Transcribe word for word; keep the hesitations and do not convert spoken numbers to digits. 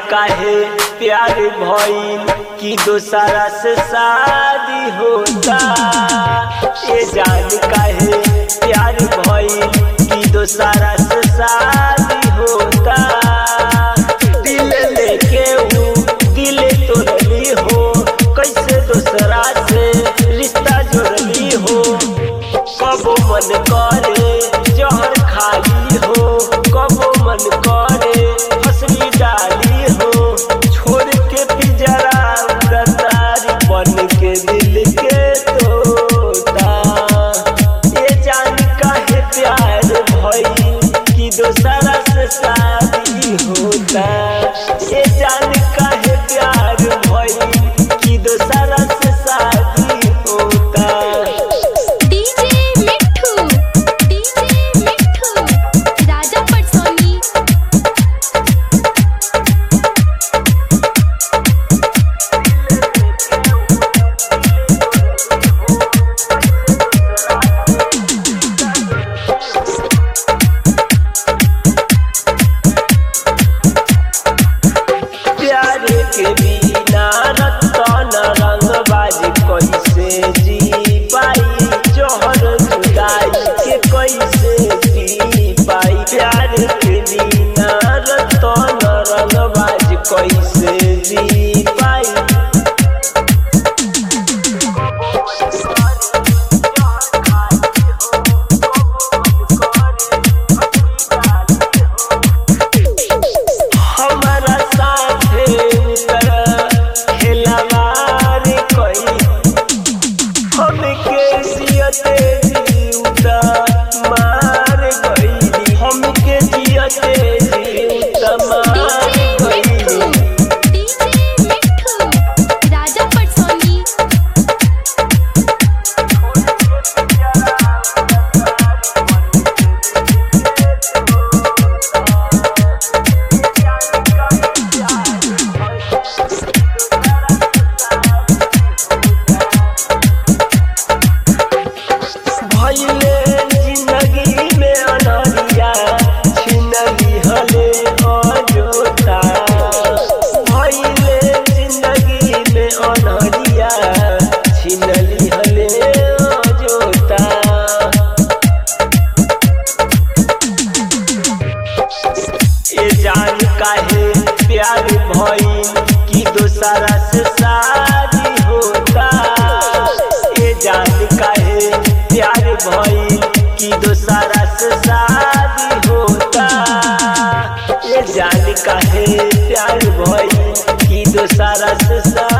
काहे प्यार भइल कि दोसरा से शादी होता। ये जान काहे प्यार भइल कि दोसरा से शादी होता। दिल लेके ऊ दिल तोड़ली हो, कैसे दोसरा से रिश्ता जोड़ली हो। कबो मन करे जहर खाली हो, कबो मन करे हंसली डाली हो। छोड़ के पिंजरा उड़तारी बन के दिल के तोता। ये जान काहे प्यार भइल कि दोसरा से शादी होता। ये जान काहे प्यार भइल कि दोसरा से शादी होता। के बिना रतन रंगबाज कैसे जी पाई, जोहर जुदाई के कैसे पी पाई। प्यार के बिना रतन रंगबाज कैसे जी पाई। हमारा जिंदगी में अनहरिया छिनली हले अजोता। भइले जिंदगी में अनहरिया छिनली हले अजोता। ये जान काहे प्यार भइल कि दोसरा से शादी होता। ये जान काहे प्यार भइल कि दोसरा से शादी होता। ये जान काहे प्यार भइल कि दोसरा से शादी